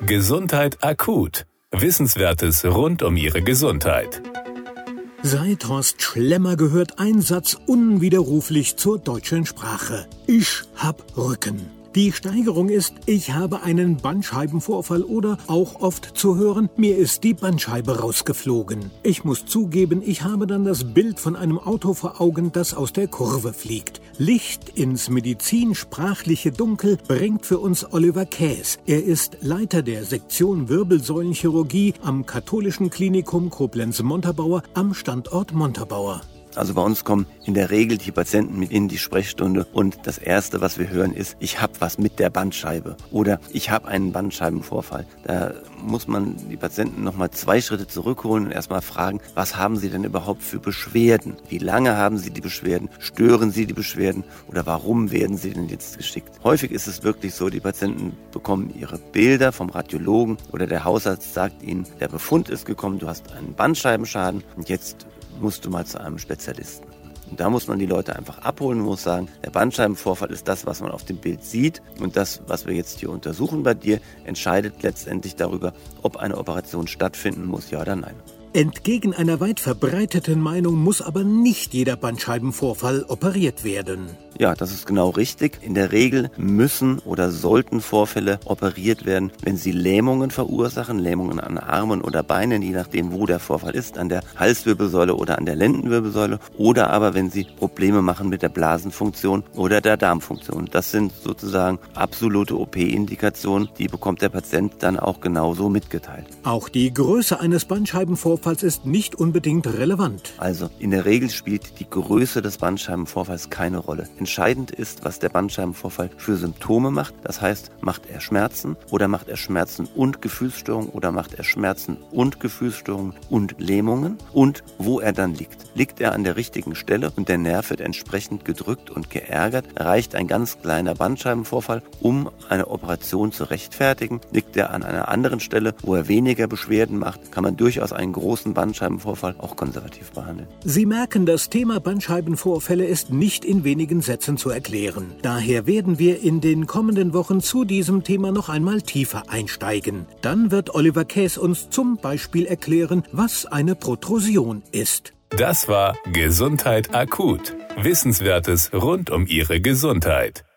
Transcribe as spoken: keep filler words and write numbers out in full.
Gesundheit akut. Wissenswertes rund um Ihre Gesundheit. Seit Horst Schlemmer gehört ein Satz unwiderruflich zur deutschen Sprache. Ich hab Rücken. Die Steigerung ist, ich habe einen Bandscheibenvorfall oder auch oft zu hören, mir ist die Bandscheibe rausgeflogen. Ich muss zugeben, ich habe dann das Bild von einem Auto vor Augen, das aus der Kurve fliegt. Licht ins medizinsprachliche Dunkel bringt für uns Oliver Käs. Er ist Leiter der Sektion Wirbelsäulenchirurgie am Katholischen Klinikum Koblenz-Montabaur am Standort Montabaur. Also bei uns kommen in der Regel die Patienten mit in die Sprechstunde und das Erste, was wir hören, ist, ich habe was mit der Bandscheibe oder ich habe einen Bandscheibenvorfall. Da muss man die Patienten nochmal zwei Schritte zurückholen und erstmal fragen, was haben sie denn überhaupt für Beschwerden? Wie lange haben sie die Beschwerden? Stören sie die Beschwerden? Oder warum werden sie denn jetzt geschickt? Häufig ist es wirklich so, die Patienten bekommen ihre Bilder vom Radiologen oder der Hausarzt sagt ihnen, der Befund ist gekommen, du hast einen Bandscheibenschaden und jetzt musst du mal zu einem Spezialisten. Und da muss man die Leute einfach abholen und muss sagen, der Bandscheibenvorfall ist das, was man auf dem Bild sieht. Und das, was wir jetzt hier untersuchen bei dir, entscheidet letztendlich darüber, ob eine Operation stattfinden muss, ja oder nein. Entgegen einer weit verbreiteten Meinung muss aber nicht jeder Bandscheibenvorfall operiert werden. Ja, das ist genau richtig. In der Regel müssen oder sollten Vorfälle operiert werden, wenn sie Lähmungen verursachen, Lähmungen an Armen oder Beinen, je nachdem, wo der Vorfall ist, an der Halswirbelsäule oder an der Lendenwirbelsäule, oder aber wenn sie Probleme machen mit der Blasenfunktion oder der Darmfunktion. Das sind sozusagen absolute O P-Indikationen, die bekommt der Patient dann auch genauso mitgeteilt. Auch die Größe eines Bandscheibenvorfalls ist nicht unbedingt relevant. Also in der Regel spielt die Größe des Bandscheibenvorfalls keine Rolle. Entscheidend ist, was der Bandscheibenvorfall für Symptome macht. Das heißt, macht er Schmerzen oder macht er Schmerzen und Gefühlsstörungen oder macht er Schmerzen und Gefühlsstörungen und Lähmungen und wo er dann liegt. Liegt er an der richtigen Stelle und der Nerv wird entsprechend gedrückt und geärgert, reicht ein ganz kleiner Bandscheibenvorfall, um eine Operation zu rechtfertigen. Liegt er an einer anderen Stelle, wo er weniger Beschwerden macht, kann man durchaus einen großen Bandscheibenvorfall auch konservativ behandeln. Sie merken, das Thema Bandscheibenvorfälle ist nicht in wenigen Sätzen zu erklären. Daher werden wir in den kommenden Wochen zu diesem Thema noch einmal tiefer einsteigen. Dann wird Oliver Käs uns zum Beispiel erklären, was eine Protrusion ist. Das war Gesundheit akut. Wissenswertes rund um Ihre Gesundheit.